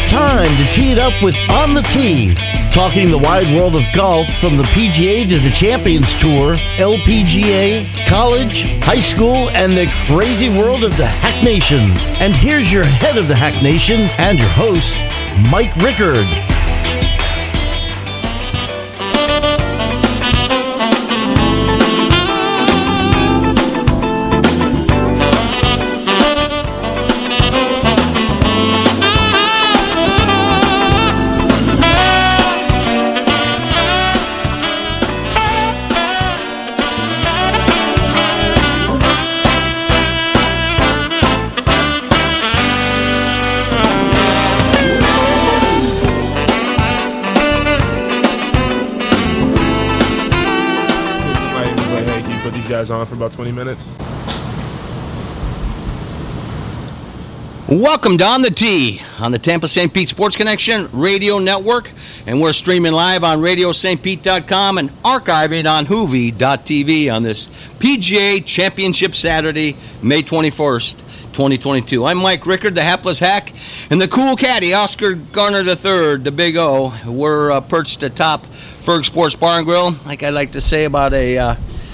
time to tee it up with On the Tee, talking the wide world of golf from the PGA to the Champions Tour, LPGA, college, high school, and the crazy world of the Hack Nation. And here's your head of the Hack Nation and your host, Mike Rickard. On for about 20 minutes. Welcome to On the Tee on the Tampa St. Pete Sports Connection Radio Network, and we're streaming live on RadioSt.Pete.com and archiving on Hoovie.tv on this PGA Championship Saturday, May 21st, 2022. I'm Mike Rickard, the hapless hack, and the cool caddy, Oscar Garner III, the Big O. We're perched atop Ferg Sports Bar and Grill, like I like to say, about a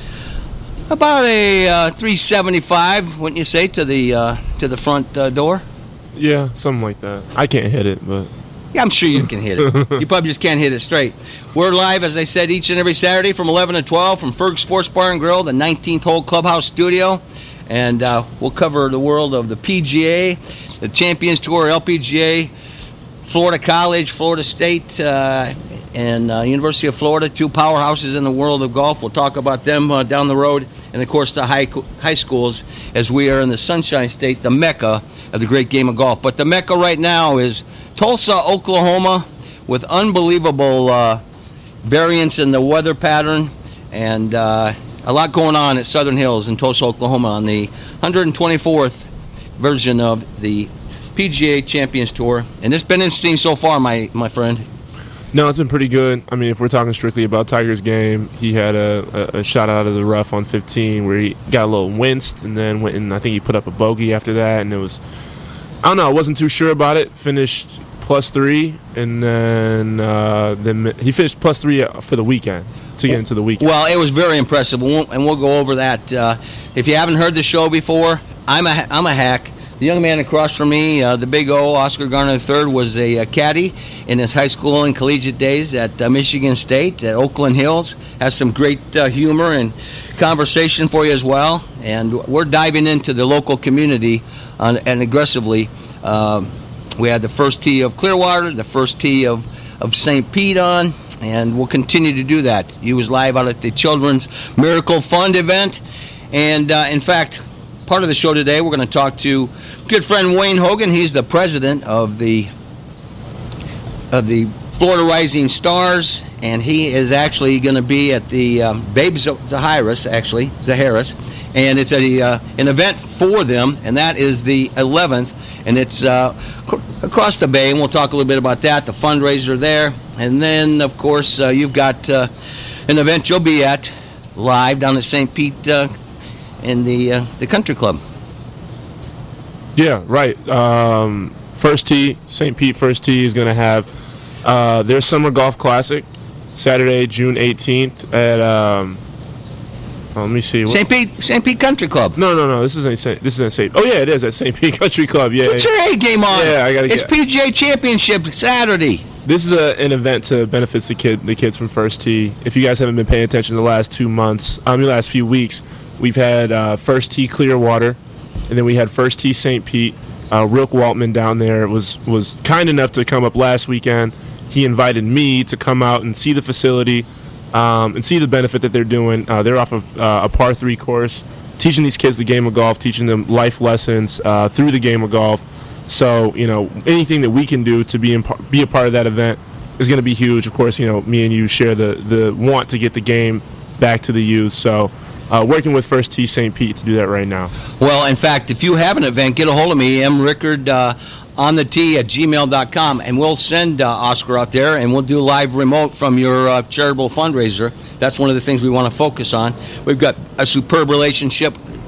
375, wouldn't you say, to the front door? Yeah, something like that. I can't hit it, but yeah, I'm sure you can hit it. You probably just can't hit it straight. We're live, as I said, each and every Saturday from 11 to 12 from Ferg Sports Bar and Grill, the 19th hole clubhouse studio, and we'll cover the world of the PGA, the Champions Tour, LPGA, Florida College, Florida State, and University of Florida, two powerhouses in the world of golf. We'll talk about them down the road, and of course the high schools, as we are in the Sunshine State, the mecca of the great game of golf. But the mecca right now is Tulsa, Oklahoma, with unbelievable variance in the weather pattern, and a lot going on at Southern Hills in Tulsa, Oklahoma on the 124th version of the PGA Champions Tour. And it's been interesting so far, my friend. No, it's been pretty good. I mean, if we're talking strictly about Tiger's game, he had a shot out of the rough on 15 where he got a little winced and then went and I think he put up a bogey after that. And it was, I don't know, I wasn't too sure about it. Finished +3, and then he finished +3 for the weekend to get into the weekend. Well, it was very impressive, and we'll go over that. If you haven't heard the show before, I'm a hack. The young man across from me, the Big O, Oscar Garner III, was a caddy in his high school and collegiate days at Michigan State, at Oakland Hills. Has some great humor and conversation for you as well. And we're diving into the local community and aggressively. We had the first tee of Clearwater, the first tee of St. Pete on, and we'll continue to do that. He was live out at the Children's Miracle Fund event. And, in fact, part of the show today, we're going to talk to good friend Wayne Hogan. He's the president of the Florida Rising Stars, and he is actually going to be at the Babe Zaharis, and it's an event for them, and that is the 11th, and it's across the bay, and we'll talk a little bit about that, the fundraiser there, and then, of course, you've got an event you'll be at live down at St. Pete in the country club. Yeah, right. First tee, St. Pete First Tee is going to have their Summer Golf Classic, Saturday, June 18th at let me see. St. Pete Country Club. No. This isn't St. Oh yeah, it is at St. Pete Country Club. Yeah. Put your A game on. Yeah, I gotta. It's PGA Championship Saturday. This is an event to benefit the kids from First Tee. If you guys haven't been paying attention the last 2 months, the last few weeks, we've had First Tee Clearwater, and then we had First Tee St. Pete. Rick Waltman down there was kind enough to come up last weekend. He invited me to come out and see the facility and see the benefit that they're doing. They're off of a par 3 course, teaching these kids the game of golf, teaching them life lessons through the game of golf. So, anything that we can do to be a part of that event is going to be huge. Of course, me and you share the want to get the game back to the youth. So, working with First Tee St. Pete to do that right now. Well, in fact, if you have an event, get a hold of me, mrickard on the tee at gmail.com, and we'll send Oscar out there, and we'll do live remote from your charitable fundraiser. That's one of the things we want to focus on. We've got a superb relationship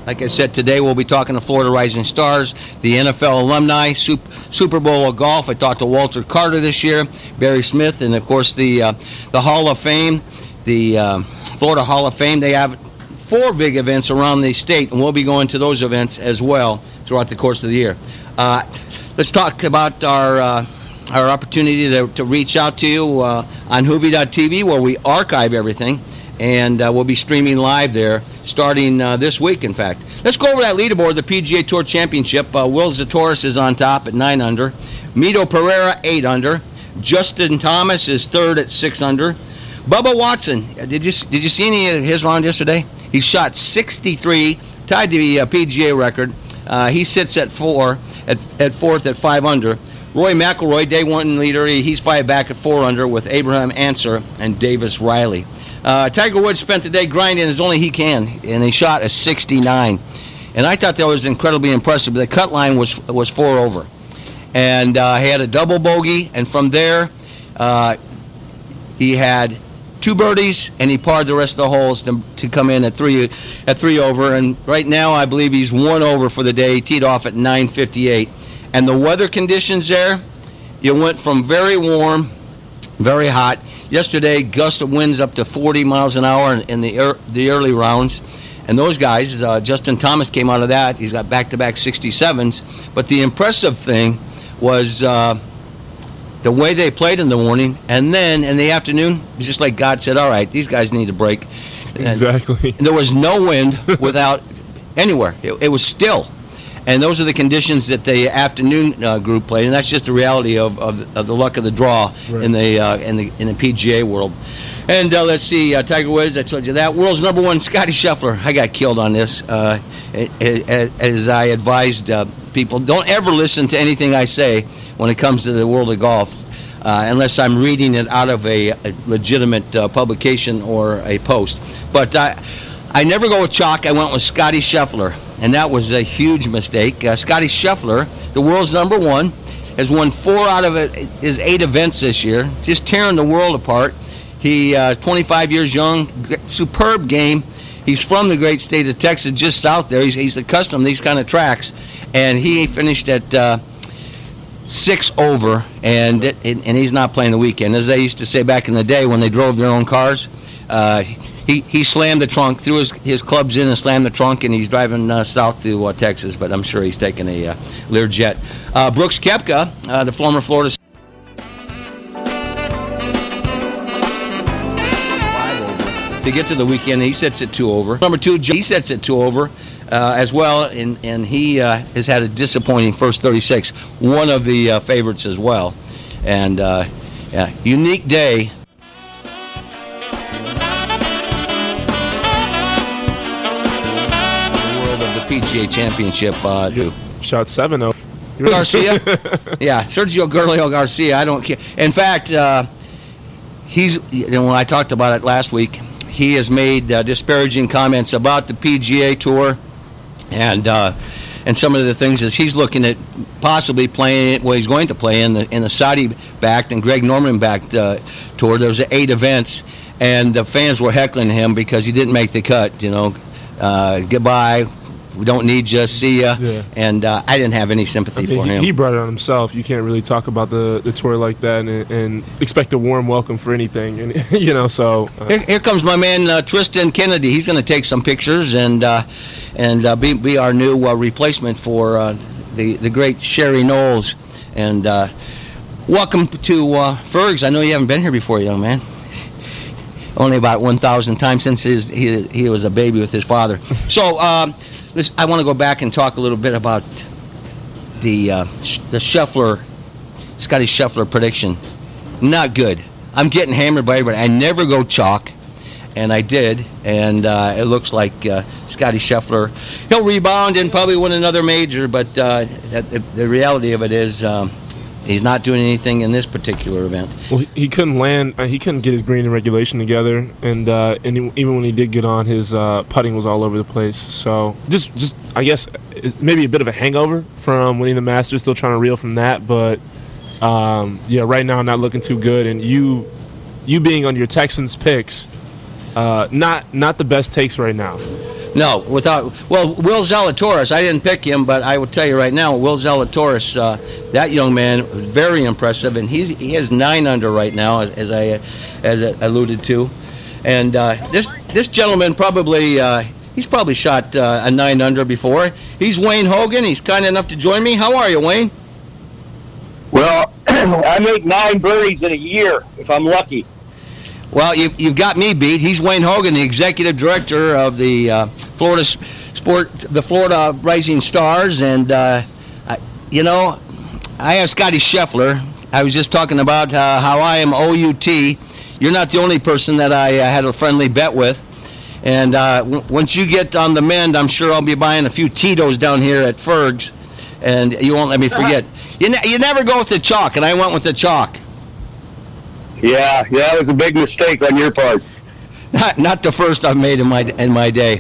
Like I said, today we'll be talking to Florida Rising Stars, the NFL alumni, Super Bowl of golf. I talked to Walter Carter this year, Barry Smith, and, of course, the Hall of Fame, the Florida Hall of Fame. They have 4 big events around the state, and we'll be going to those events as well throughout the course of the year. Let's talk about our opportunity to reach out to you on Hoovie.tv, where we archive everything, and we'll be streaming live there starting this week, in fact. Let's go over that leaderboard, the PGA Tour Championship. Will Zalatoris is on top at 9 under. Mito Pereira, 8 under. Justin Thomas is third at 6 under. Bubba Watson, did you see any of his round yesterday? He shot 63, tied the PGA record. He sits at fourth at 5 under. Roy McIlroy, day 1 leader, he's 5 back at 4 under with Abraham Answer and Davis Riley. Tiger Woods spent the day grinding as only he can, and he shot a 69. And I thought that was incredibly impressive. The cut line was 4 over. And he had a double bogey, and from there he had 2 birdies, and he parred the rest of the holes to come in at 3 over. And right now I believe he's 1 over for the day. He teed off at 9:58. And the weather conditions there, you went from very warm, very hot. Yesterday, gust of winds up to 40 miles an hour in the early rounds. And those guys, Justin Thomas came out of that. He's got back-to-back 67s. But the impressive thing was the way they played in the morning. And then in the afternoon, just like God said, all right, these guys need a break. Exactly. And there was no wind without anywhere. It was still. And those are the conditions that the afternoon group played, and that's just the reality of the luck of the draw in the PGA world. And let's see, Tiger Woods, I told you that. World's number 1, Scotty Scheffler. I got killed on this. As I advised people, don't ever listen to anything I say when it comes to the world of golf, unless I'm reading it out of a legitimate publication or a post. But I never go with chalk. I went with Scotty Scheffler. And that was a huge mistake. Scotty Scheffler, the world's number 1, has won 4 out of his 8 events this year, just tearing the world apart. He 25 years young, superb game. He's from the great state of Texas, just south there. He's accustomed to these kind of tracks. And he finished at 6 over, and he's not playing the weekend. As they used to say back in the day when they drove their own cars, He slammed the trunk, threw his clubs in and slammed the trunk, and he's driving south to Texas, but I'm sure he's taking a Learjet. Brooks Koepka, the former Florida to get to the weekend, he sits at 2 over. Number 2, he sits at 2 over as well, and he has had a disappointing first 36, one of the favorites as well. And unique day. PGA Championship. Shot 7 Garcia? Yeah, Sergio Garcia. I don't care. In fact, when I talked about it last week, he has made disparaging comments about the PGA Tour and some of the things as he's looking at possibly playing. Well, he's going to play in the Saudi-backed and Greg Norman-backed tour. There's 8 events, and the fans were heckling him because he didn't make the cut. Goodbye. We don't need you, see ya. Yeah. And I didn't have any sympathy for him. He brought it on himself. You can't really talk about the tour like that and expect a warm welcome for anything. And so here comes my man Tristan Kennedy. He's going to take some pictures and be our new replacement for the great Sherry Knowles. And welcome to Fergs. I know you haven't been here before, young man. Only about 1,000 times since he was a baby with his father. So. I want to go back and talk a little bit about the Scheffler, Scotty Scheffler prediction. Not good. I'm getting hammered by everybody. I never go chalk, and I did. And it looks like Scotty Scheffler, he'll rebound and probably win another major. But the reality of it is he's not doing anything in this particular event. Well, he couldn't land. He couldn't get his green and regulation together, and even when he did get on, his putting was all over the place. So just I guess it's maybe a bit of a hangover from winning the Masters. Still trying to reel from that, but right now not looking too good. And you being on your Texans picks, not the best takes right now. No, Will Zalatoris, I didn't pick him, but I will tell you right now, Will Zalatoris, that young man was very impressive, and he has 9 under right now, as I alluded to. And this gentleman he's probably shot a 9 under before. He's Wayne Hogan. He's kind enough to join me. How are you, Wayne? Well, I make 9 birdies in a year if I'm lucky. Well, you've got me beat. He's Wayne Hogan, the executive director of the Florida Rising Stars, and I asked Scotty Scheffler. I was just talking about how I am OUT. You're not the only person that I had a friendly bet with, and once you get on the mend, I'm sure I'll be buying a few Tito's down here at Ferg's, and you won't let me forget. You never go with the chalk, and I went with the chalk. Yeah, it was a big mistake on your part. Not the first I've made in my day.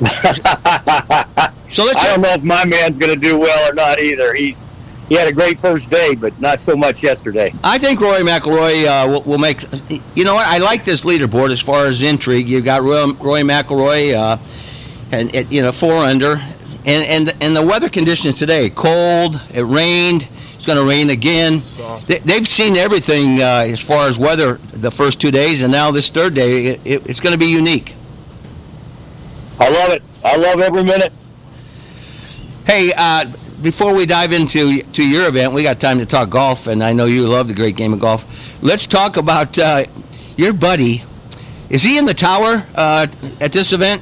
So I don't know if my man's going to do well or not either. He had a great first day, but not so much yesterday. I think Rory McIlroy will make. You know what? I like this leaderboard as far as intrigue. You've got Rory McIlroy, and 4 under, and the weather conditions today: cold, it rained. It's going to rain again. They've seen everything as far as weather the first 2 days, and now this third day, it's going to be unique. I love it. I love every minute. Hey, before we dive into your event, we got time to talk golf, and I know you love the great game of golf. Let's talk about your buddy. Is he in the tower at this event?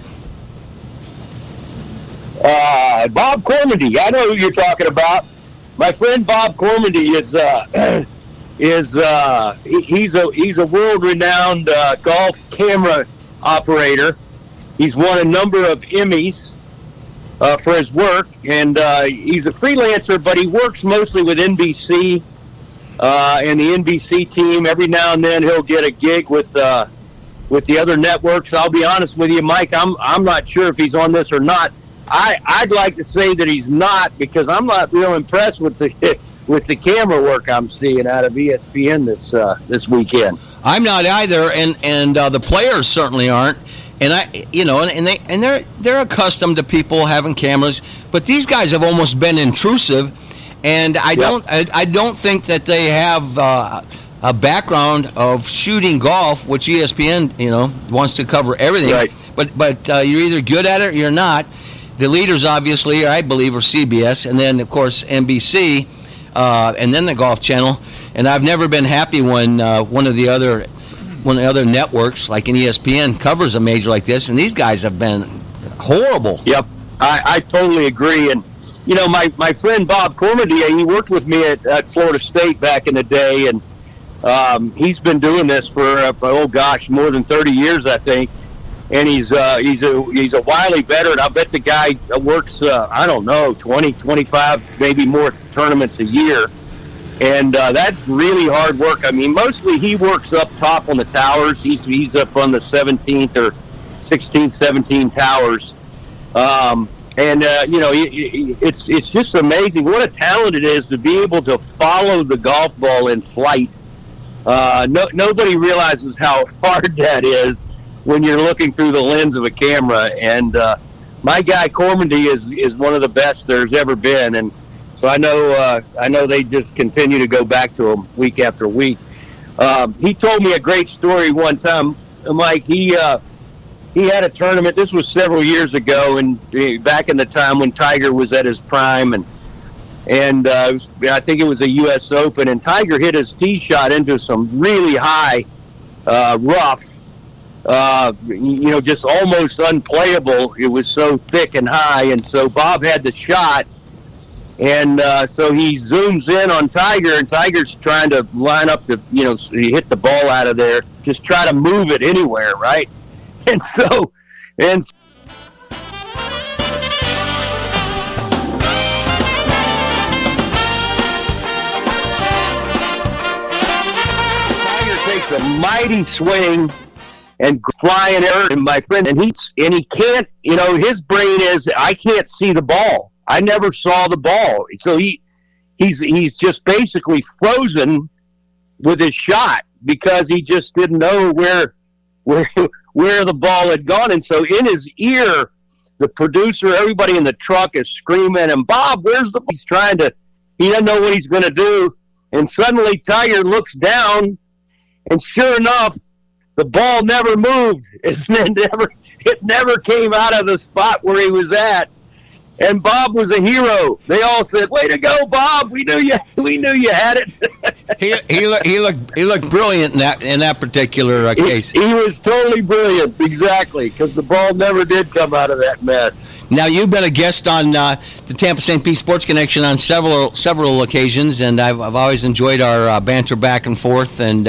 Bob Cormody. I know who you're talking about. My friend Bob Cormody he's a world-renowned golf camera operator. He's won a number of Emmys for his work, and he's a freelancer, but he works mostly with NBC and the NBC team. Every now and then he'll get a gig with the other networks. I'll be honest with you, Mike, I'm not sure if he's on this or not. I'd like to say that he's not, because I'm not real impressed with the camera work I'm seeing out of ESPN this weekend. I'm not either, and the players certainly aren't. And they're accustomed to people having cameras, but these guys have almost been intrusive, and I don't think that they have a background of shooting golf, which ESPN wants to cover everything. Right. But you're either good at it or you're not. The leaders, obviously, I believe, are CBS, and then, of course, NBC, and then the Golf Channel. And I've never been happy when one of the other networks, like an ESPN, covers a major like this, and these guys have been horrible. Yep, I totally agree. And, my friend Bob Cormody, he worked with me at Florida State back in the day, and he's been doing this for, more than 30 years, I think. And he's a wily veteran. I bet the guy works, 20, 25, maybe more tournaments a year. And that's really hard work. I mean, mostly he works up top on the towers. He's up on the 17th or 16th, 17 towers. It's just amazing what a talent it is to be able to follow the golf ball in flight. Nobody realizes how hard that is when you're looking through the lens of a camera. And my guy Cormody is one of the best there's ever been. And so I know they just continue to go back to him week after week. He told me a great story one time, Mike. He had a tournament. This was several years ago, and back in the time when Tiger was at his prime, and I think it was a U.S. Open, and Tiger hit his tee shot into some really high rough, just almost unplayable. It was so thick and high, and so Bob had the shot. And so he zooms in on Tiger, and Tiger's trying to line up he hit the ball out of there, just try to move it anywhere, right? And so Tiger takes a mighty swing and flying error, and my friend, and he can't, his brain is, I can't see the ball. I never saw the ball, so he's just basically frozen with his shot because he just didn't know where the ball had gone. And so in his ear, the producer, everybody in the truck is screaming, and Bob, where's the? He's he doesn't know what he's going to do, and suddenly Tiger looks down, and sure enough, the ball never moved. It never came out of the spot where he was at. And Bob was a hero. They all said, "Way to go, Bob! We knew you had it." he looked brilliant in that particular case. He was totally brilliant, exactly, because the ball never did come out of that mess. Now, you've been a guest on the Tampa St. Pete Sports Connection on several occasions, and I've always enjoyed our banter back and forth and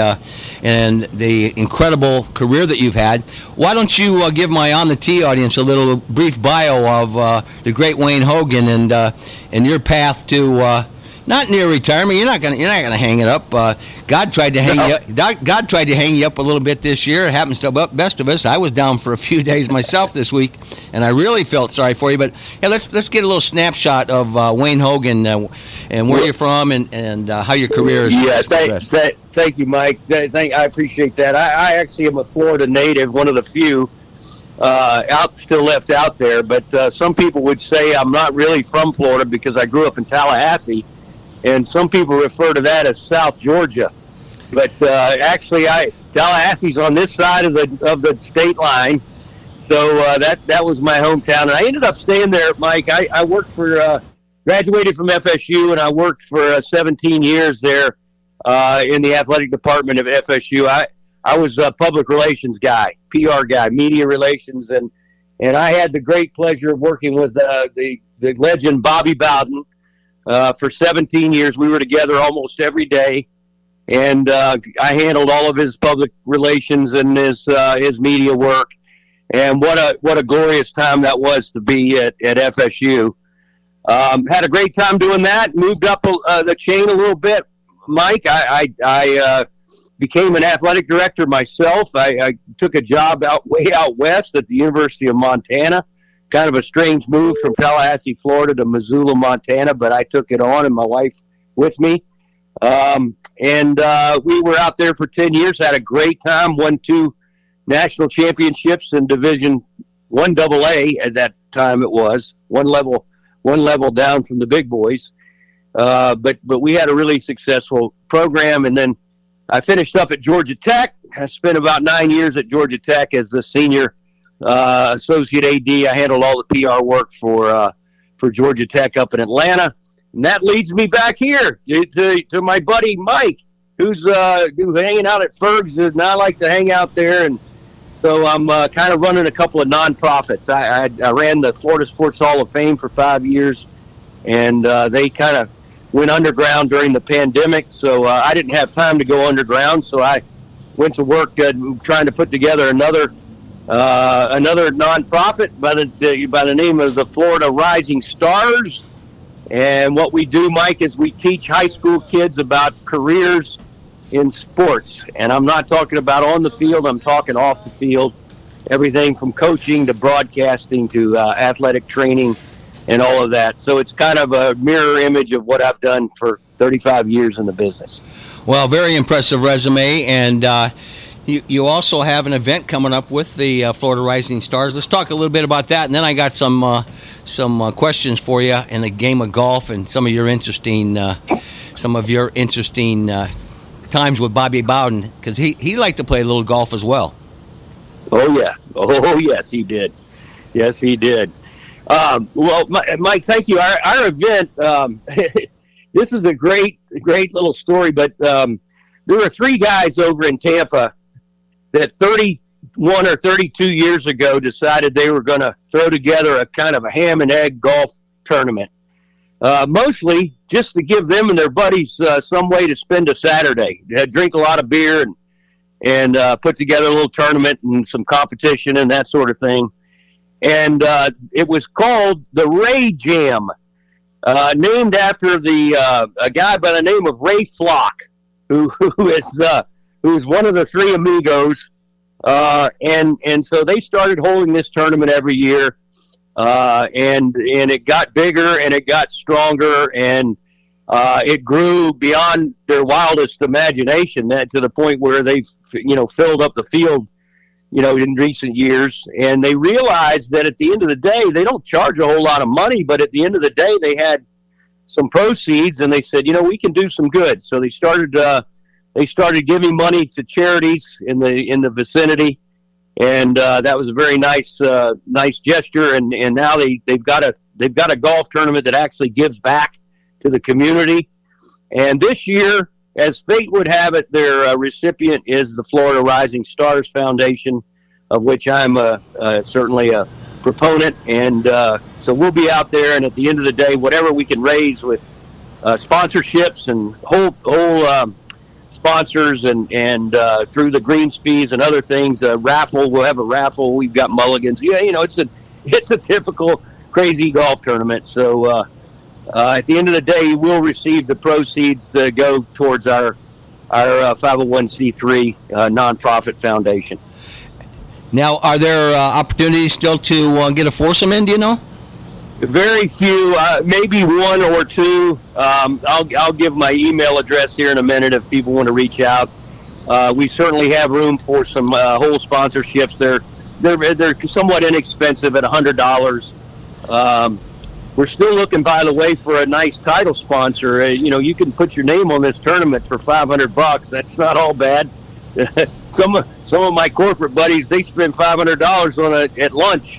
the incredible career that you've had. Why don't you give my On the Tee audience a little brief bio of the great Wayne Hogan and your path to not near retirement. You're not gonna hang it up. God tried to hang you up a little bit this year. It happens to the best of us. I was down for a few days myself this week, and I really felt sorry for you. But yeah, let's get a little snapshot of Wayne Hogan and where you're from and how your career is. Yeah, thank you, Mike. I appreciate that. I actually am a Florida native, one of the few still left out there. But some people would say I'm not really from Florida because I grew up in Tallahassee. And some people refer to that as South Georgia, but actually, Tallahassee's on this side of the state line, so that was my hometown. And I ended up staying there, Mike. I worked graduated from FSU, and I worked for 17 years there in the athletic department of FSU. I was a public relations guy, PR guy, media relations, and I had the great pleasure of working with the legend Bobby Bowden. For 17 years, we were together almost every day, and I handled all of his public relations and his media work. And what a glorious time that was to be at FSU. Had a great time doing that. Moved up the chain a little bit, Mike. I became an athletic director myself. I took a job way out west at the University of Montana. Kind of a strange move from Tallahassee, Florida to Missoula, Montana, but I took it on, and my wife with me. We were out there for 10 years, had a great time, won 2 national championships in Division 1 AA at that time. It was one level down from the big boys. But we had a really successful program, and then I finished up at Georgia Tech. I spent about 9 years at Georgia Tech as the senior associate AD. I handled all the PR work for Georgia Tech up in Atlanta, and that leads me back here to my buddy Mike, who's hanging out at Ferg's, and I like to hang out there, and so I'm kind of running a couple of nonprofits. I ran the Florida Sports Hall of Fame for 5 years, and they kind of went underground during the pandemic, so I didn't have time to go underground, so I went to work trying to put together another nonprofit by the name of the Florida Rising Stars. And what we do, Mike, is we teach high school kids about careers in sports. And I'm not talking about on the field, I'm talking off the field. Everything from coaching to broadcasting to athletic training and all of that. So it's kind of a mirror image of what I've done for 35 years in the business. Well, very impressive resume, and you also have an event coming up with the Florida Rising Stars. Let's talk a little bit about that, and then I got some questions for you in the game of golf and some of your interesting times with Bobby Bowden, because he liked to play a little golf as well. Oh yeah, oh yes, he did. Yes, he did. Well, Mike, thank you. Our event. This is a great little story, but there were 3 guys over in Tampa that 31 or 32 years ago decided they were going to throw together a kind of a ham and egg golf tournament, mostly just to give them and their buddies some way to spend a Saturday. They'd drink a lot of beer and put together a little tournament and some competition and that sort of thing. And it was called the Ray Jam, named after a guy by the name of Ray Flock, who is one of the 3 amigos, and so they started holding this tournament every year, and it got bigger and it got stronger, and it grew beyond their wildest imagination, that to the point where they've filled up the field in recent years. And they realized that at the end of the day, they don't charge a whole lot of money, but at the end of the day, they had some proceeds, and they said, we can do some good. So they started giving money to charities in the vicinity, and that was a very nice gesture. And now they've got a golf tournament that actually gives back to the community. And this year, as fate would have it, their recipient is the Florida Rising Stars Foundation, of which I'm certainly a proponent. And so we'll be out there, and at the end of the day, whatever we can raise with sponsorships and whole sponsors and through the greens fees and other things, raffle. We'll have a raffle. We've got mulligans. It's a typical crazy golf tournament. So at the end of the day, we'll receive the proceeds that go towards our 501c3 nonprofit foundation. Now, are there opportunities still to get a foursome in? Do you know? Very few, maybe one or two. I'll give my email address here in a minute if people want to reach out. We certainly have room for some whole sponsorships. They're somewhat inexpensive at $100. We're still looking, by the way, for a nice title sponsor. You can put your name on this tournament for $500. That's not all bad. Some of my corporate buddies, they spend $500 on it at lunch.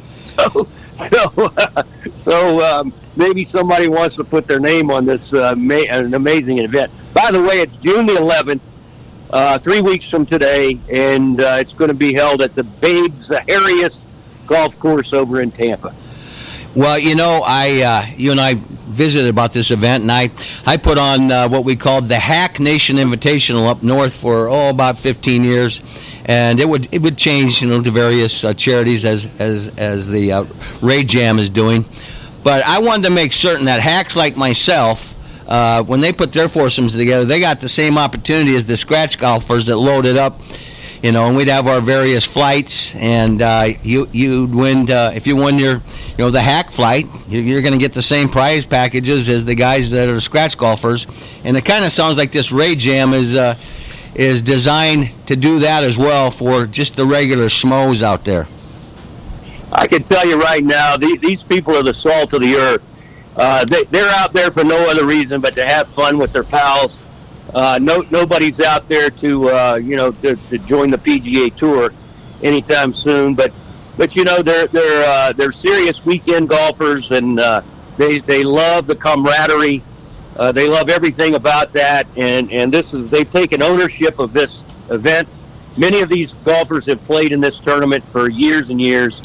So maybe somebody wants to put their name on this an amazing event. By the way, it's June the 11th, 3 weeks from today, and it's going to be held at the Babe Zaharias Golf Course over in Tampa. Well, you and I visited about this event, and I put on what we called the Hack Nation Invitational up north for about 15 years, and it would change to various charities as the Ray Jam is doing. But I wanted to make certain that hacks like myself, when they put their foursomes together, they got the same opportunity as the scratch golfers that loaded up. And we'd have our various flights, and you'd win if you won your, the hack flight. You're going to get the same prize packages as the guys that are scratch golfers, and it kind of sounds like this Ray Jam is designed to do that as well for just the regular schmoes out there. I can tell you right now, these people are the salt of the earth. They're out there for no other reason but to have fun with their pals. Nobody's out there to join the PGA Tour anytime soon, but they're serious weekend golfers, and they love the camaraderie. They love everything about that, and they've taken ownership of this event. Many of these golfers have played in this tournament for years and years,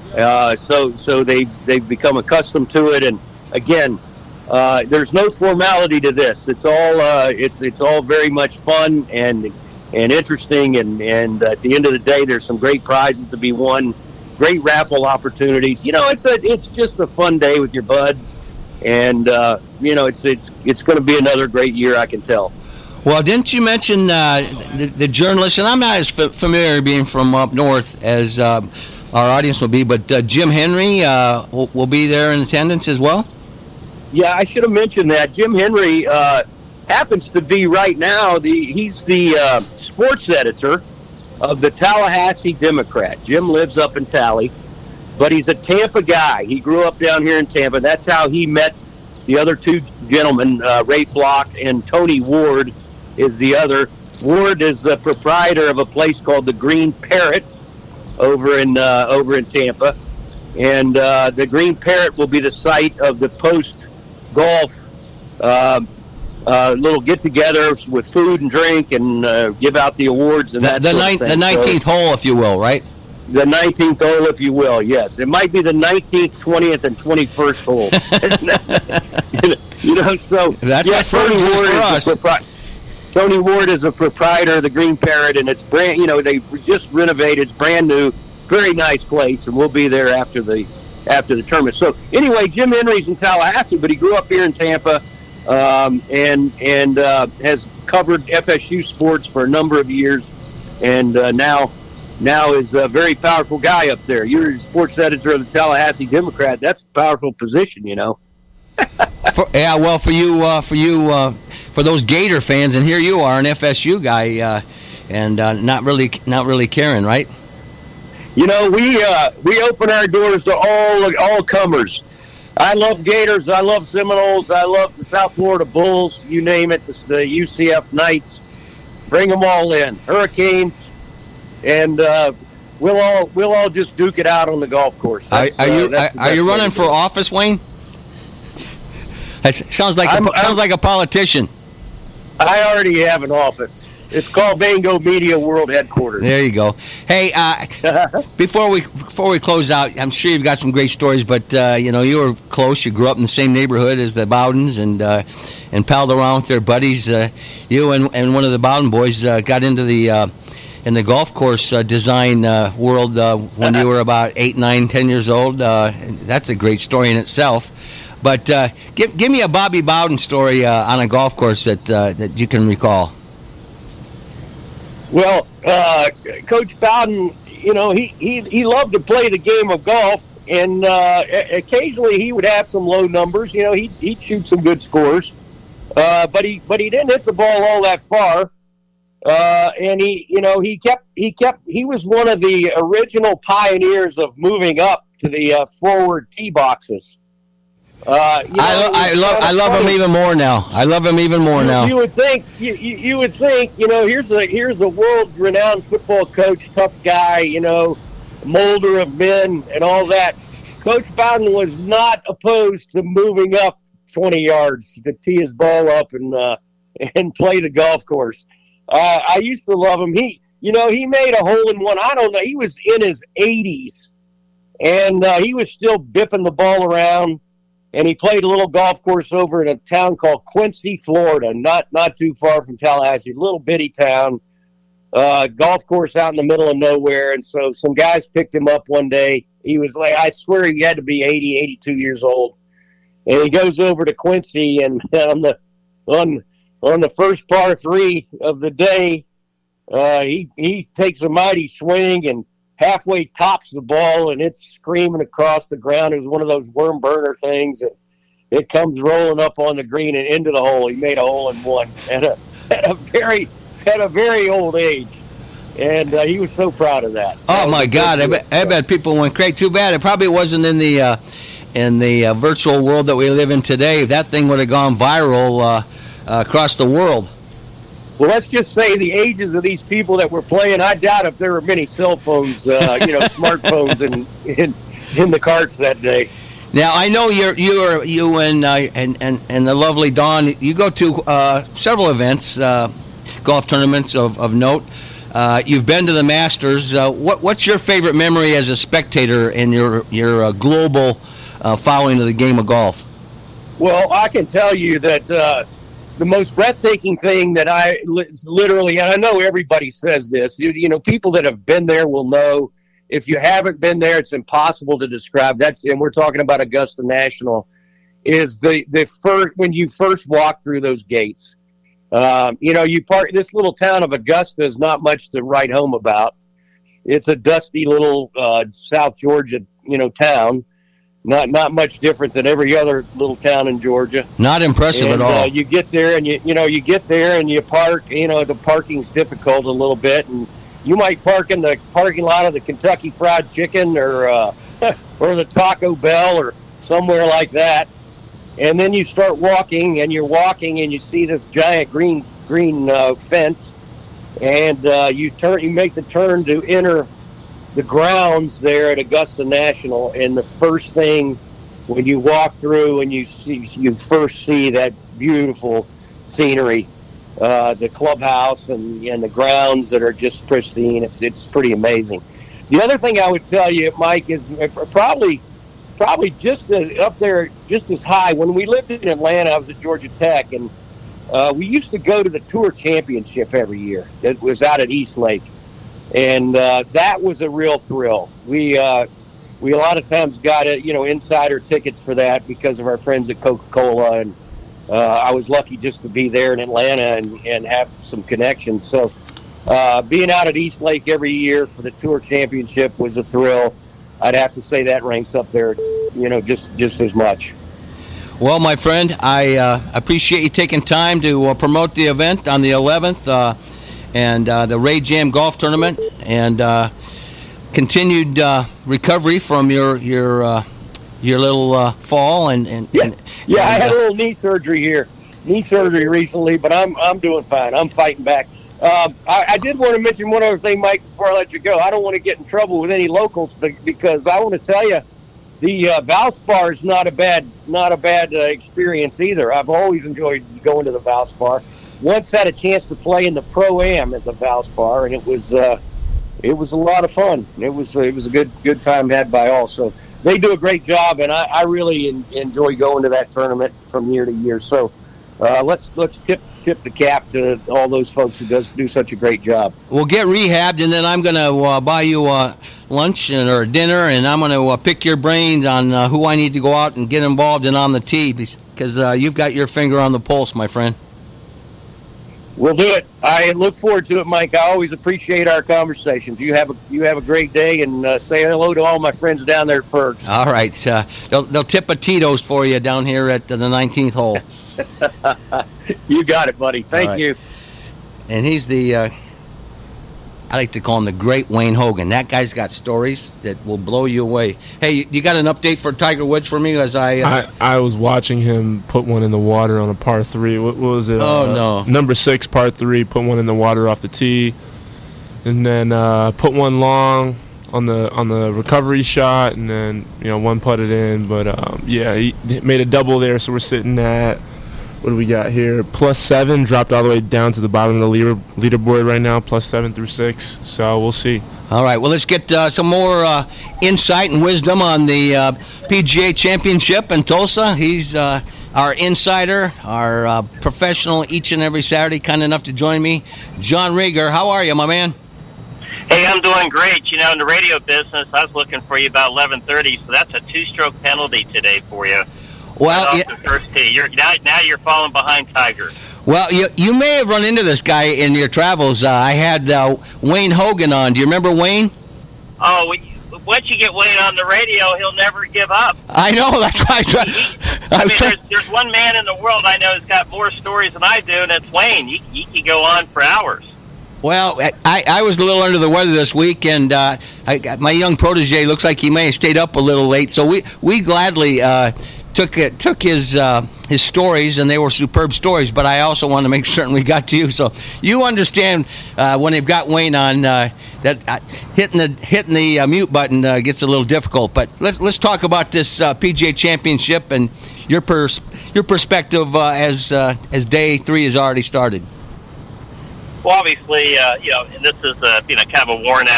so they've become accustomed to it. And again, there's no formality to this. It's all very much fun and interesting, and at the end of the day, there's some great prizes to be won, great raffle opportunities. It's just a fun day with your buds, and it's going to be another great year, I can tell. Well, didn't you mention the journalist? And I'm not as familiar being from up north as our audience will be, but Jim Henry will be there in attendance as well. Yeah, I should have mentioned that. Jim Henry happens to be right now, he's the sports editor of the Tallahassee Democrat. Jim lives up in Tally, but he's a Tampa guy. He grew up down here in Tampa. That's how he met the other two gentlemen, Ray Flock and Tony Ward is the other. Ward is the proprietor of a place called the Green Parrot over in Tampa. And the Green Parrot will be the site of the post-golf little get-togethers with food and drink and give out the awards and that sort of thing. The 19th hole, if you will, right? The 19th hole, if you will, yes. It might be the 19th, 20th, and 21st hole. So that's what Tony Ward is for us. Tony Ward is a proprietor of the Green Parrot, and it's brand. They just renovated. It's brand new, very nice place, and we'll be there after the tournament. So anyway, Jim Henry's in Tallahassee, but he grew up here in Tampa, and has covered FSU sports for a number of years, and now is a very powerful guy up there. You're a sports editor of the Tallahassee Democrat. That's a powerful position, For those Gator fans, and here you are, an FSU guy, and not really caring, right? You know, we open our doors to all comers. I love Gators. I love Seminoles. I love the South Florida Bulls. You name it. The UCF Knights. Bring them all in. Hurricanes, and we'll all just duke it out on the golf course. Are you running for office, Wayne? That sounds like a politician. I already have an office. It's called Bango Media World Headquarters. There you go. Hey, before we close out, I'm sure you've got some great stories, but you were close. You grew up in the same neighborhood as the Bowdens and palled around with their buddies. You and one of the Bowden boys got into the in the golf course design world when you were about 8, 9, 10 years old. That's a great story in itself. But give me a Bobby Bowden story on a golf course that you can recall. Well, Coach Bowden, he loved to play the game of golf, and occasionally he would have some low numbers. He'd shoot some good scores, but he didn't hit the ball all that far. And he was one of the original pioneers of moving up to the forward tee boxes. I love him even more now. You would think, here's a world-renowned football coach, tough guy, molder of men and all that. Coach Bowden was not opposed to moving up 20 yards to tee his ball up and play the golf course. I used to love him. He made a hole-in-one. I don't know. He was in his 80s, and he was still bipping the ball around. And he played a little golf course over in a town called Quincy, Florida, not too far from Tallahassee, a little bitty town, golf course out in the middle of nowhere. And so some guys picked him up one day. He was like, I swear he had to be 80, 82 years old. And he goes over to Quincy, and on the first par 3 of the day, he takes a mighty swing and halfway tops the ball, and it's screaming across the ground. It was one of those worm burner things, and it comes rolling up on the green and into the hole. He made a hole-in-one at a very old age, and he was so proud of that. Oh my God! I bet people went crazy. Too bad it probably wasn't in the virtual world that we live in today. That thing would have gone viral across the world. Well, let's just say the ages of these people that were playing, I doubt if there were many cell phones, smartphones in the carts that day. Now, I know you and the lovely Dawn, you go to several events, golf tournaments of note. You've been to the Masters. What's your favorite memory as a spectator in your global following of the game of golf? Well, I can tell you that the most breathtaking thing that I literally, and I know everybody says this, people that have been there will know. If you haven't been there, it's impossible to describe. And we're talking about Augusta National, is the first, when you first walk through those gates. You park, this little town of Augusta is not much to write home about. It's a dusty little South Georgia, town. Not much different than every other little town in Georgia. Not impressive at all. You get there and you get there and you park. The parking's difficult a little bit, and you might park in the parking lot of the Kentucky Fried Chicken or the Taco Bell or somewhere like that. And then you start walking, and you're walking, and you see this giant green fence, and you make the turn to enter the grounds there at Augusta National, and the first thing when you walk through and you first see that beautiful scenery, the clubhouse and the grounds that are just pristine. It's pretty amazing. The other thing I would tell you, Mike, is probably just up there, just as high. When we lived in Atlanta, I was at Georgia Tech, and we used to go to the Tour Championship every year. It was out at East Lake. And that was a real thrill. We a lot of times got insider tickets for that because of our friends at Coca-Cola, and I was lucky just to be there in Atlanta and have some connections. So being out at East Lake every year for the Tour Championship was a thrill. I'd have to say that ranks up there, just as much. Well, my friend, I appreciate you taking time to promote the event on the 11th. And the Ray Jam Golf Tournament, and continued recovery from your little fall and I had a little knee surgery recently, but I'm doing fine. I'm fighting back. I did want to mention one other thing, Mike, before I let you go. I don't want to get in trouble with any locals, because I want to tell you, the Valspar is not a bad experience either. I've always enjoyed going to the Valspar. Once had a chance to play in the Pro-Am at the Valspar, and it was a lot of fun. It was a good time had by all. So they do a great job, and I really enjoy going to that tournament from year to year. So let's tip the cap to all those folks who do such a great job. We'll get rehabbed, and then I'm going to buy you lunch or dinner, and I'm going to pick your brains on who I need to go out and get involved in on the tee, because you've got your finger on the pulse, my friend. We'll do it. I look forward to it, Mike. I always appreciate our conversations. You have a great day, and say hello to all my friends down there at Fergs. All right. They'll tip a Tito's for you down here at the 19th hole. You got it, buddy. Thank you. And he's I like to call him the great Wayne Hogan. That guy's got stories that will blow you away. Hey, you got an update for Tiger Woods for me? As I was watching him put one in the water on a par 3. What was it? Oh, no. Number 6, par 3, put one in the water off the tee. And then put one long on the recovery shot, and then one putted in. But he made a double there, so we're sitting at, what do we got here? +7, dropped all the way down to the bottom of the leaderboard right now, +7 through 6. So we'll see. All right, well, let's get some more insight and wisdom on the PGA Championship in Tulsa. He's our insider, our professional each and every Saturday, kind enough to join me. John Rieger, how are you, my man? Hey, I'm doing great. In the radio business, I was looking for you about 11:30, so that's a 2-stroke penalty today for you. Well, right off the first tee. Now you're falling behind Tiger. Well, you may have run into this guy in your travels. I had Wayne Hogan on. Do you remember Wayne? Oh, once you get Wayne on the radio, he'll never give up. I know. That's why I tried. There's one man in the world I know who's got more stories than I do, and it's Wayne. He can go on for hours. Well, I was a little under the weather this week, and my young protege looks like he may have stayed up a little late. So we gladly took his stories, and they were superb stories. But I also want to make certain we got to you, so you understand when they've got Wayne on that hitting the mute button gets a little difficult. But let's talk about this PGA Championship and your perspective as day 3 has already started. Well, obviously, and this is kind of a worn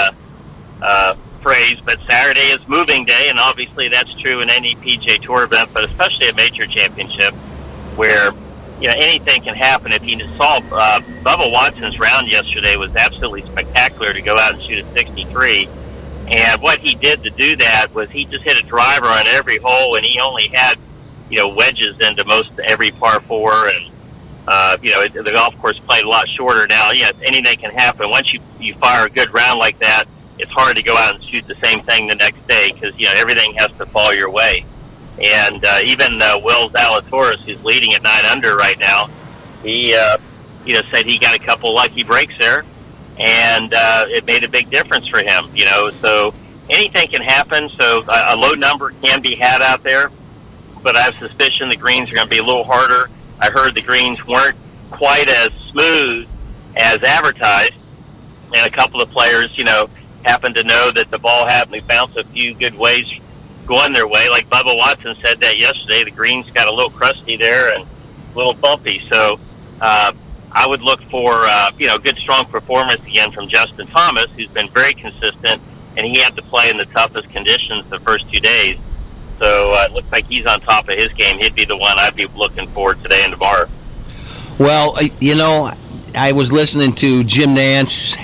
out phrase, but Saturday is moving day, and obviously that's true in any PGA Tour event, but especially a major championship where anything can happen. If you saw Bubba Watson's round yesterday was absolutely spectacular to go out and shoot a 63, and what he did to do that was he just hit a driver on every hole, and he only had wedges into most every par 4, and the golf course played a lot shorter now. Yes, anything can happen. Once you fire a good round like that, it's hard to go out and shoot the same thing the next day because everything has to fall your way. And even Will Zalatoris, who's leading at 9 under right now, he said he got a couple lucky breaks there, and it made a big difference for him. So anything can happen. So a low number can be had out there, but I have suspicion the greens are going to be a little harder. I heard the greens weren't quite as smooth as advertised, and a couple of players, happened to know that the ball happened to bounce a few good ways going their way. Like Bubba Watson said that yesterday, the greens got a little crusty there and a little bumpy. So I would look for, good, strong performance again from Justin Thomas, who's been very consistent, and he had to play in the toughest conditions the first 2 days. So it looks like he's on top of his game. He'd be the one I'd be looking for today and tomorrow. Well, I was listening to Jim Nantz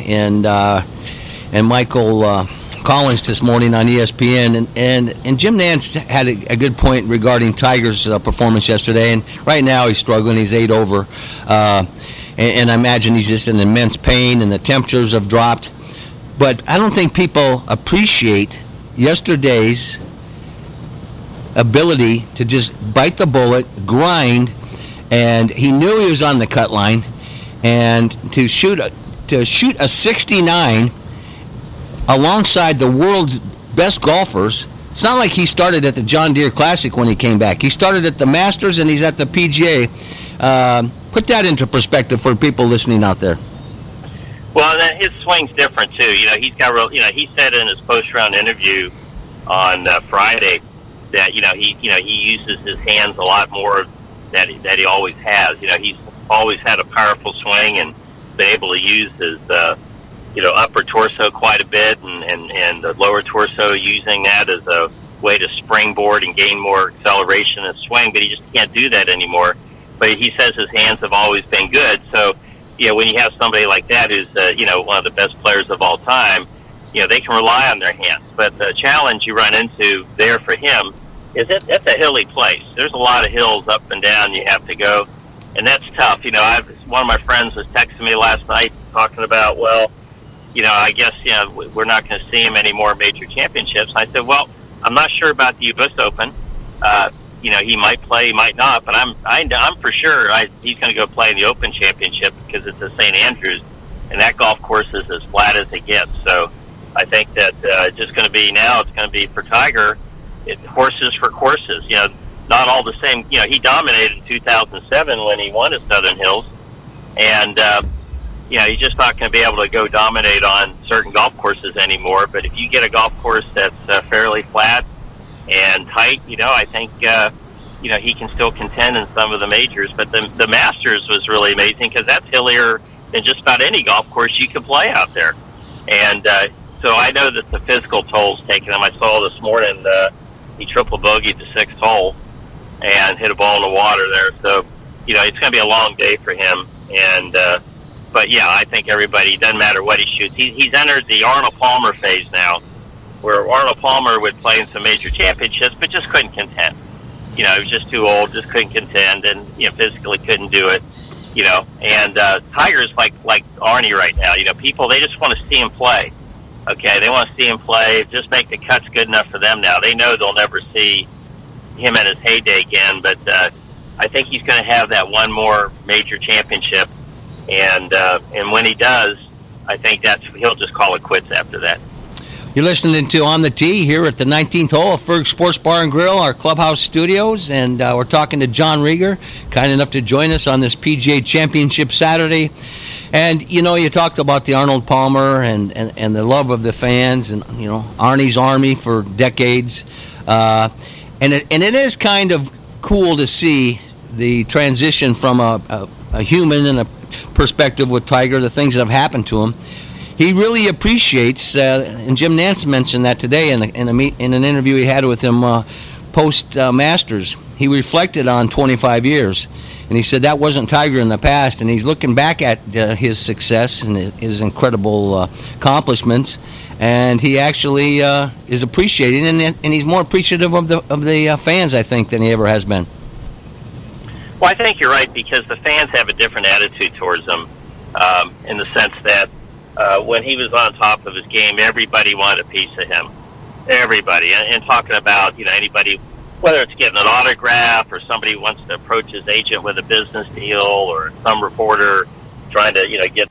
and Michael Collins this morning on ESPN, and Jim Nantz had a good point regarding Tiger's performance yesterday. And right now he's struggling. He's 8 over, and I imagine he's just in immense pain, and the temperatures have dropped. But I don't think people appreciate yesterday's ability to just bite the bullet, grind, and he knew he was on the cut line, and to shoot a 69 alongside the world's best golfers. It's not like he started at the John Deere Classic when he came back. He started at the Masters, and he's at the PGA. Put that into perspective for people listening out there. Well, his swing's different too. He's got real. He said in his post-round interview on Friday that he uses his hands a lot more that he always has. He's always had a powerful swing and been able to use his upper torso quite a bit, and the lower torso, using that as a way to springboard and gain more acceleration and swing. But he just can't do that anymore. But he says his hands have always been good. So when you have somebody like that who's one of the best players of all time, they can rely on their hands. But the challenge you run into there for him is that's a hilly place. There's a lot of hills up and down you have to go, and that's tough. One of my friends was texting me last night talking about, I guess we're not going to see him any more major championships. I said, well, I'm not sure about the US Open. He might play, he might not, but I'm for sure he's going to go play in the Open Championship because it's at St. Andrews, and that golf course is as flat as it gets. So I think that it's just going to be it's going to be for Tiger, horses for courses. Not all the same. He dominated in 2007 when he won at Southern Hills, and he's just not going to be able to go dominate on certain golf courses anymore. But if you get a golf course that's fairly flat and tight, I think he can still contend in some of the majors. But the Masters was really amazing because that's hillier than just about any golf course you can play out there. And so I know that the physical toll's taken him. I saw this morning he triple bogeyed the 6th hole and hit a ball in the water there. So it's going to be a long day for him. And but I think everybody, doesn't matter what he shoots. He's entered the Arnold Palmer phase now, where Arnold Palmer would play in some major championships, but just couldn't contend. He was just too old, just couldn't contend, and physically couldn't do it. And Tiger's like Arnie right now. People, they just want to see him play. Okay, they want to see him play. Just make the cuts good enough for them now. They know they'll never see him in his heyday again, but I think he's going to have that one more major championship, and when he does, I think he'll just call it quits after that. You're listening to On the Tee here at the 19th hole of Ferg Sports Bar and Grill, our clubhouse studios, and we're talking to John Rieger, kind enough to join us on this PGA Championship Saturday. And, you talked about the Arnold Palmer and the love of the fans and, Arnie's Army for decades. And it is kind of cool to see the transition from a human and a perspective with Tiger, the things that have happened to him. He really appreciates, and Jim Nantz mentioned that today in an interview he had with him post-Masters. He reflected on 25 years, and he said that wasn't Tiger in the past, and he's looking back at his success and his incredible accomplishments, and he actually is appreciating, and he's more appreciative of the fans, I think, than he ever has been. Well, I think you're right, because the fans have a different attitude towards him, in the sense that when he was on top of his game, everybody wanted a piece of him. Everybody. And talking about, anybody, whether it's getting an autograph or somebody wants to approach his agent with a business deal or some reporter trying to, get...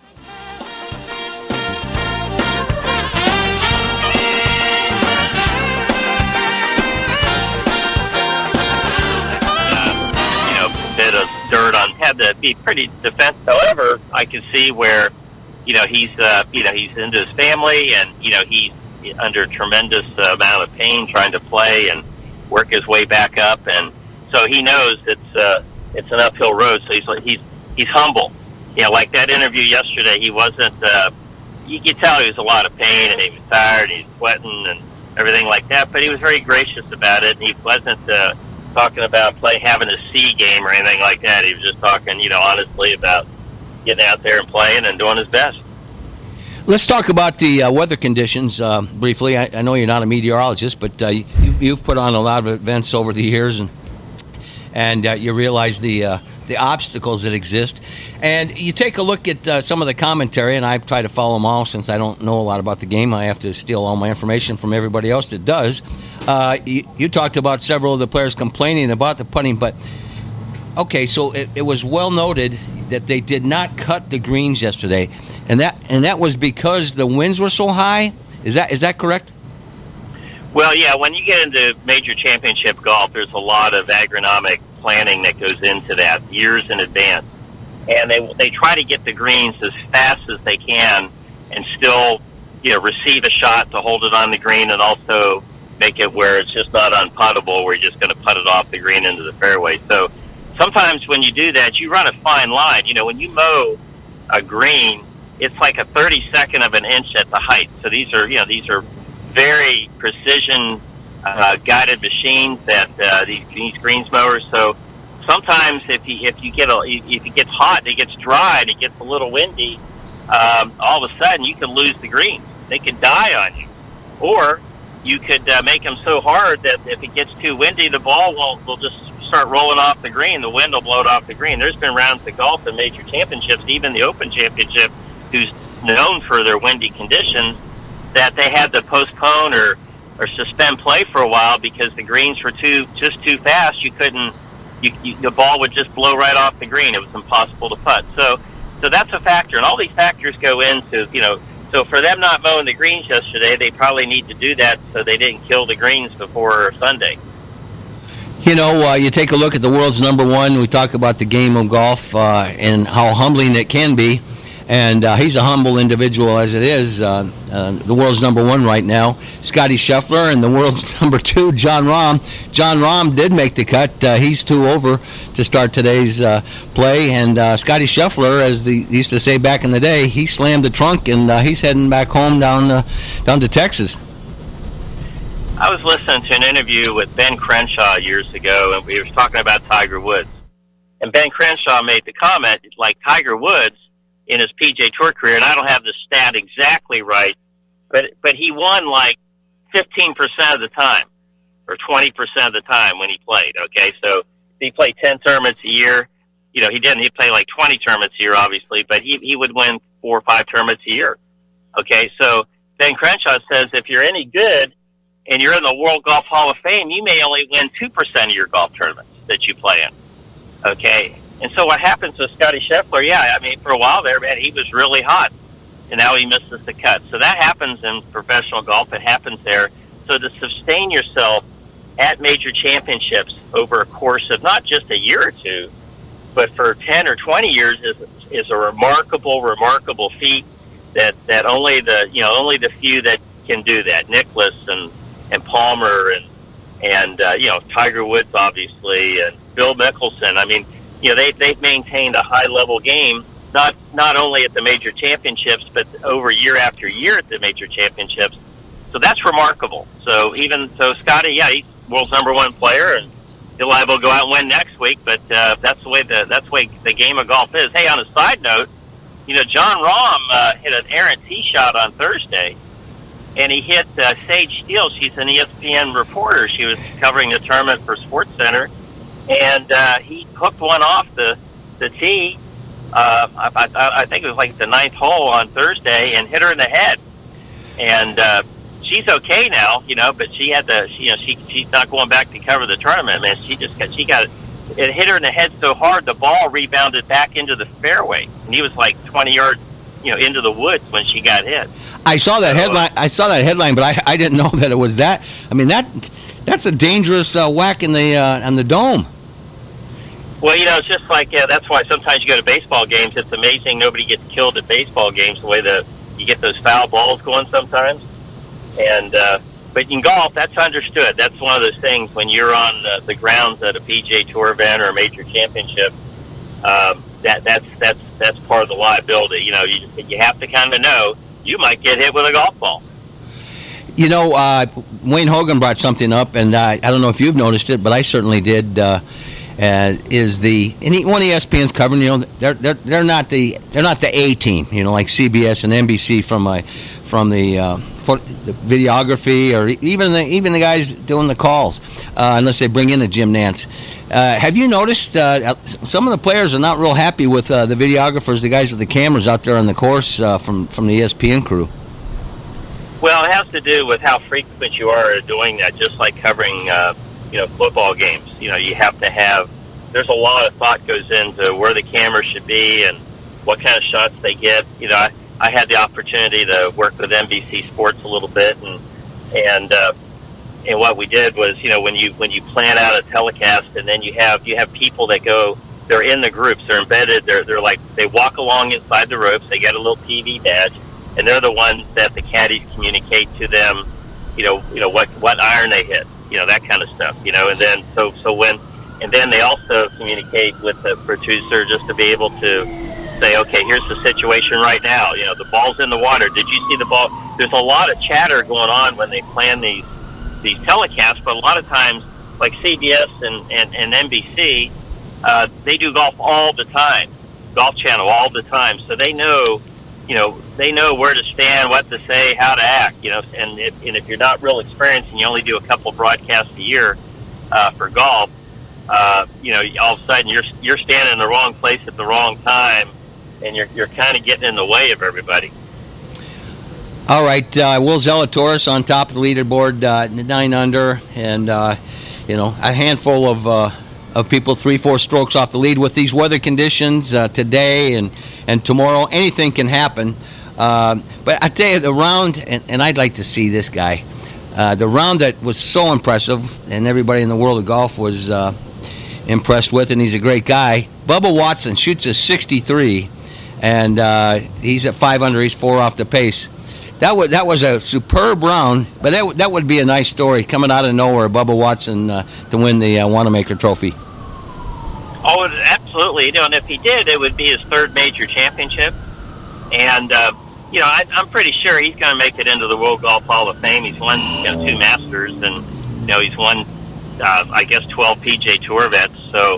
bit of dirt on, had to be pretty defensive. However, I can see where he's into his family, and he's under tremendous amount of pain trying to play and work his way back up, and so he knows it's an uphill road. So he's humble. Like that interview yesterday, he wasn't. You could tell he was a lot of pain, and he was tired, and he's sweating, and everything like that. But he was very gracious about it, and he wasn't talking about having a C game or anything like that. He was just talking, honestly about getting out there and playing and doing his best. Let's talk about the weather conditions briefly. I know you're not a meteorologist, but you've put on a lot of events over the years, and you realize the obstacles that exist. And you take a look at some of the commentary, and I try to follow them all since I don't know a lot about the game. I have to steal all my information from everybody else that does. You talked about several of the players complaining about the putting, but okay, so it was well noted that they did not cut the greens yesterday, and that was because the winds were so high. Is that correct? Well, yeah, when you get into major championship golf, there's a lot of agronomic planning that goes into that years in advance. And they try to get the greens as fast as they can and still, receive a shot to hold it on the green and also make it where it's just not unputtable, where you're just going to putt it off the green into the fairway. So sometimes when you do that, you run a fine line. When you mow a green, it's like a 32nd of an inch at the height. So these are very precision guided machines that these greens mowers. So sometimes if it gets hot, and it gets dry, and it gets a little windy, all of a sudden you can lose the greens. They could die on you, or you could make them so hard that if it gets too windy, the ball will just start rolling off the green. The wind will blow it off the green. There's been rounds of golf in major championships, even the Open Championship, who's known for their windy conditions, that they had to postpone or suspend play for a while because the greens were too fast. You couldn't. The ball would just blow right off the green. It was impossible to putt. So that's a factor, and all these factors go into So for them not mowing the greens yesterday, they probably need to do that so they didn't kill the greens before Sunday. You take a look at the world's number one. We talk about the game of golf and how humbling it can be. And he's a humble individual as it is. The world's number one right now, Scotty Scheffler, and the world's number two, Jon Rahm. Jon Rahm did make the cut. He's 2 over to start today's play. And Scotty Scheffler, as they used to say back in the day, he slammed the trunk, and he's heading back home down to Texas. I was listening to an interview with Ben Crenshaw years ago, and we were talking about Tiger Woods. And Ben Crenshaw made the comment, like Tiger Woods, in his PGA Tour career, and I don't have the stat exactly right, but he won like 15% of the time, or 20% of the time when he played, okay? So he played 10 tournaments a year. He didn't. He played like 20 tournaments a year, obviously, but he would win 4 or 5 tournaments a year, okay? So Ben Crenshaw says if you're any good and you're in the World Golf Hall of Fame, you may only win 2% of your golf tournaments that you play in, okay? And so what happens with Scotty Scheffler, for a while there, man, he was really hot, and now he misses the cut. So that happens in professional golf. It happens there. So to sustain yourself at major championships over a course of not just a year or two, but for 10 or 20 years is a remarkable feat that only the few that can do that. Nicklaus and Palmer and Tiger Woods, obviously, and Bill Mickelson. They've maintained a high-level game, not only at the major championships, but over year after year at the major championships. So that's remarkable. So Scotty, he's world's number one player, and he'll liable to go out and win next week. But that's the way the game of golf is. Hey, on a side note, Jon Rahm hit an errant tee shot on Thursday, and he hit Sage Steele. She's an ESPN reporter. She was covering the tournament for SportsCenter. And he hooked one off the tee. I think it was like the 9th hole on Thursday, and hit her in the head. And she's okay now, but she had she's not going back to cover the tournament. Man, it hit her in the head so hard the ball rebounded back into the fairway, and he was like 20 yards, into the woods when she got hit. I saw that headline, but I didn't know that it was that. That's a dangerous whack on the dome. Well, it's just like, that's why sometimes you go to baseball games. It's amazing nobody gets killed at baseball games the way you get those foul balls going sometimes. And but in golf, that's understood. That's one of those things when you're on the grounds at a PGA Tour event or a major championship. That's part of the liability. You have to kind of know you might get hit with a golf ball. Wayne Hogan brought something up, and I don't know if you've noticed it, but I certainly did. One of ESPN's covering, they're not the A team, like CBS and NBC from the videography, or even the guys doing the calls, unless they bring in a Jim Nantz. Have you noticed some of the players are not real happy with the videographers, the guys with the cameras out there on the course from the ESPN crew? Well, it has to do with how frequent you are doing that, just like covering, football games. You have to have, there's a lot of thought goes into where the camera should be and what kind of shots they get. I had the opportunity to work with NBC Sports a little bit, and what we did was, when you plan out a telecast, and then you have people that go, they're in the groups, they're embedded, they're like, they walk along inside the ropes, they get a little TV badge, and they're the ones that the caddies communicate to them, what iron they hit, that kind of stuff, and then and then they also communicate with the producer just to be able to say, okay, here's the situation right now. The ball's in the water. Did you see the ball? There's a lot of chatter going on when they plan these telecasts, but a lot of times, like CBS and NBC, they do golf all the time, Golf Channel all the time, so they know where to stand, what to say, how to act, and if you're not real experienced and you only do a couple broadcasts a year for golf, all of a sudden you're standing in the wrong place at the wrong time, and you're kind of getting in the way of everybody. All right, Will Zalatoris on top of the leaderboard, 9 under, and a handful of people 3-4 strokes off the lead. With these weather conditions today and tomorrow, anything can happen. But I tell you, the round, and I'd like to see this guy. The round that was so impressive, and everybody in the world of golf was impressed with, and he's a great guy. Bubba Watson shoots a 63, and he's at 5 under. He's 4 off the pace. That was a superb round, but that would be a nice story coming out of nowhere. Bubba Watson to win the Wanamaker Trophy. Oh, absolutely. And if he did, it would be his third major championship. And I'm pretty sure he's going to make it into the World Golf Hall of Fame. He's won 2 Masters, and he's won 12 PGA Tour events. So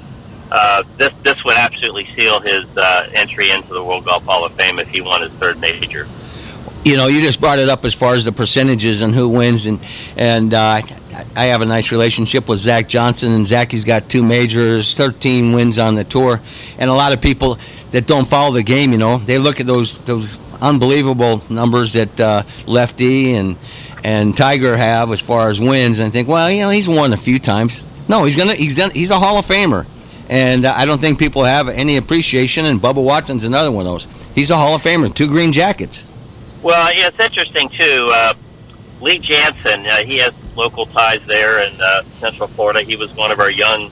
this would absolutely seal his entry into the World Golf Hall of Fame if he won his third major. You just brought it up as far as the percentages and who wins, and I have a nice relationship with Zach Johnson, and Zachy's got 2 majors, 13 wins on the tour, and a lot of people that don't follow the game, they look at those unbelievable numbers that Lefty and Tiger have as far as wins, and think, well, he's won a few times. No, he's a Hall of Famer, and I don't think people have any appreciation. And Bubba Watson's another one of those. He's a Hall of Famer, 2 green jackets. Well, it's interesting, too. Lee Jansen, he has local ties there in Central Florida. He was one of our young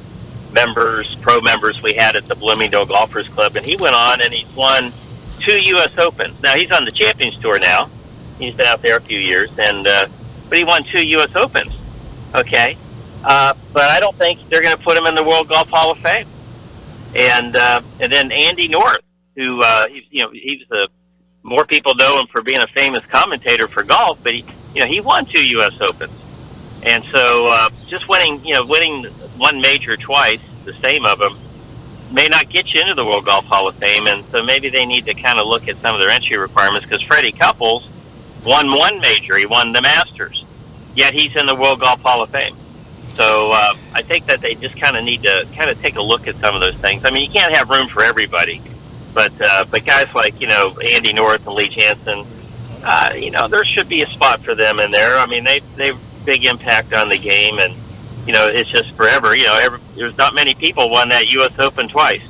pro members we had at the Bloomingdale Golfers Club, and he went on and he's won 2 U.S. Opens. Now, he's on the Champions Tour now. He's been out there a few years, but he won 2 U.S. Opens, okay? But I don't think they're going to put him in the World Golf Hall of Fame. And then Andy North, who, he's more people know him for being a famous commentator for golf, but he won 2 U.S. Opens, and so just winning one major twice, the same of them, may not get you into the World Golf Hall of Fame, and so maybe they need to kind of look at some of their entry requirements, because Freddie Couples won 1 major, he won the Masters, yet he's in the World Golf Hall of Fame. So I think that they just kind of need to kind of take a look at some of those things. I mean, you can't have room for everybody. But guys like, Andy North and Lee Jansen, there should be a spot for them in there. I mean, they big impact on the game, and, it's just forever. There's not many people won that U.S. Open twice.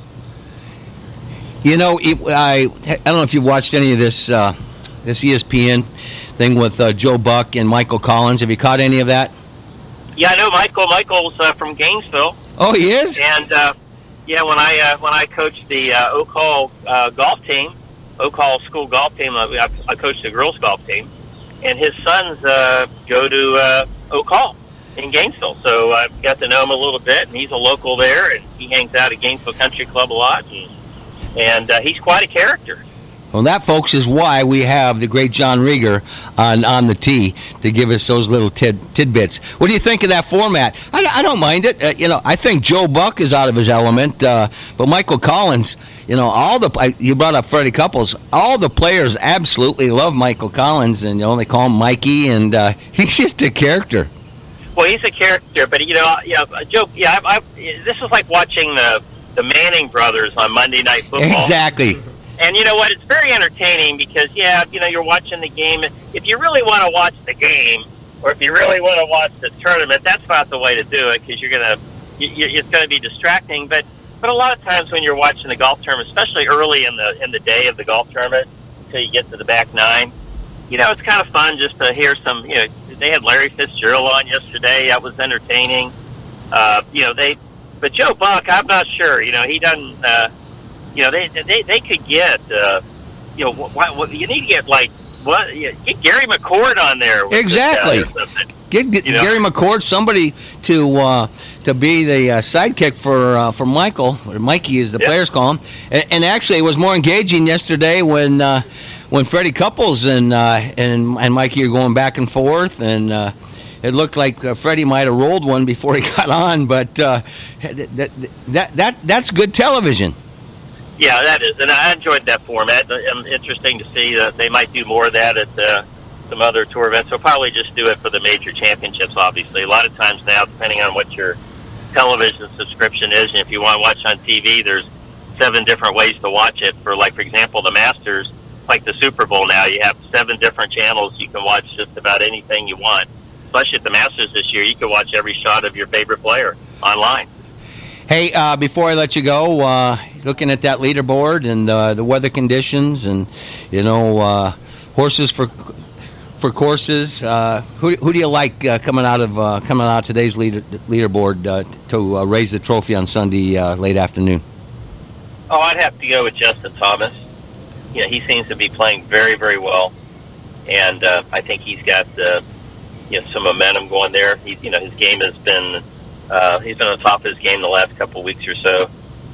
I don't know if you've watched any of this ESPN thing with Joe Buck and Michael Collins. Have you caught any of that? Yeah, I know Michael. Michael's from Gainesville. Oh, he is? And, when I coached the Oak Hall golf team, Oak Hall school golf team, I coached the girls golf team, and his sons go to Oak Hall in Gainesville. So I got to know him a little bit, and he's a local there, and he hangs out at Gainesville Country Club a lot, and he's quite a character. Well, that, folks, is why we have the great John Rieger on the tee to give us those little tidbits. What do you think of that format? I don't mind it. I think Joe Buck is out of his element, but Michael Collins, you brought up Freddie Couples. All the players absolutely love Michael Collins, and they call him Mikey, and he's just a character. Well, he's a character, but Joe. This is like watching the Manning brothers on Monday Night Football. Exactly. And you know what? It's very entertaining because, you're watching the game. If you really want to watch the game, or if you really want to watch the tournament, that's not the way to do it, because it's going to be distracting. But a lot of times when you're watching the golf tournament, especially early in the day of the golf tournament, until you get to the back nine. It's kind of fun just to hear some. They had Larry Fitzgerald on yesterday. That was entertaining. But Joe Buck, I'm not sure. He doesn't. They could get. You need to get get Gary McCord on there. Exactly. Get Gary McCord, somebody to be the sidekick for Michael, or Mikey as the players call him. And actually, it was more engaging yesterday when Freddie Couples and Mikey are going back and forth, and it looked like Freddie might have rolled one before he got on, but that's good television. Yeah, that is, and I enjoyed that format. Interesting to see that they might do more of that at some other tour events. They'll probably just do it for the major championships, obviously. A lot of times now, depending on what your television subscription is, and if you want to watch on TV, there's 7 different ways to watch it. For example, the Masters, like the Super Bowl now, you have 7 different channels. You can watch just about anything you want. Especially at the Masters this year, you can watch every shot of your favorite player online. Hey, before I let you go, looking at that leaderboard and the weather conditions, and horses for courses, who do you like coming out today's leaderboard to raise the trophy on Sunday late afternoon? Oh, I'd have to go with Justin Thomas. He seems to be playing very, very well, and I think he's got some momentum going there. His game has been. He's been on top of his game the last couple of weeks or so,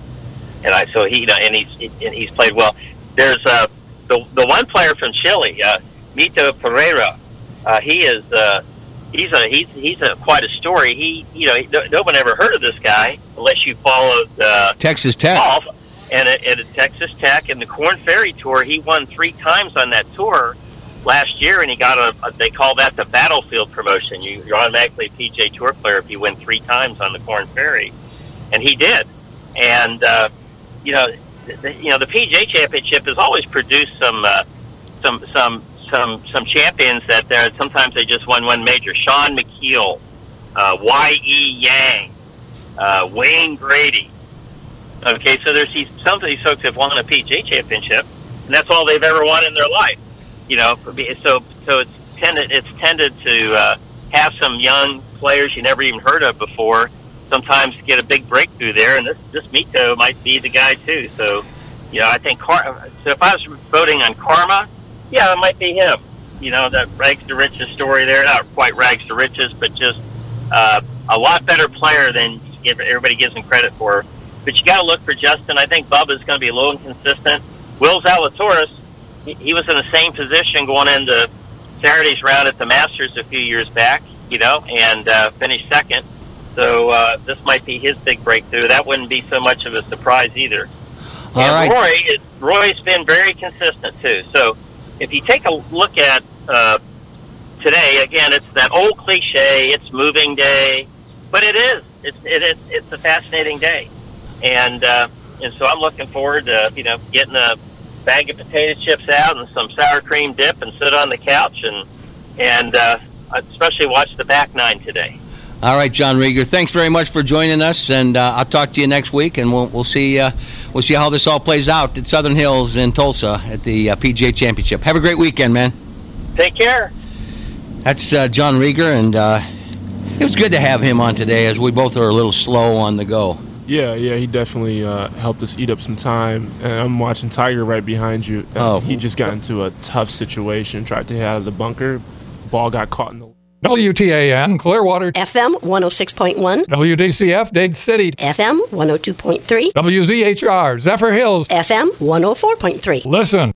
and he's played well. There's the one player from Chile, Mito Pereira. He's quite a story. No one ever heard of this guy unless you followed Texas Tech golf, and at Texas Tech and the Korn Ferry Tour. He won 3 times on that tour last year, and he got they call that the battlefield promotion. You're automatically a PGA Tour player if you win 3 times on the Korn Ferry, and he did. And the PGA Championship has always produced some champions that sometimes they just won one major. Sean McKeel, Y.E. Yang, Wayne Grady. Okay, so some of these folks have won a PGA Championship, and that's all they've ever won in their life. So it's tended to have some young players you never even heard of before sometimes get a big breakthrough there, and this Mito might be the guy too. So, I think so if I was voting on karma, it might be him. That rags to riches story there, not quite rags to riches, but just a lot better player than everybody gives him credit for. But you got to look for Justin. I think Bubba's going to be a little inconsistent. Will Zalatoris, he was in the same position going into Saturday's round at the Masters a few years back, and finished second. So this might be his big breakthrough. That wouldn't be so much of a surprise either. All right. Roy's been very consistent too. So if you take a look at today, again, it's that old cliche. It's moving day, but it is. It's a fascinating day, and so I'm looking forward to getting a bag of potato chips out and some sour cream dip and sit on the couch and especially watch the back nine today. All right, John Rieger, thanks very much for joining us, and I'll talk to you next week, and we'll see how this all plays out at Southern Hills in Tulsa at the PGA Championship. Have a great weekend, man. Take care. That's John Rieger, and it was good to have him on today, as we both are a little slow on the go. Yeah, he definitely helped us eat up some time. And I'm watching Tiger right behind you. He just got into a tough situation, tried to hit out of the bunker. Ball got caught in the... WTAN, Clearwater. FM 106.1. WDCF, Dade City. FM 102.3. WZHR, Zephyr Hills. FM 104.3. Listen.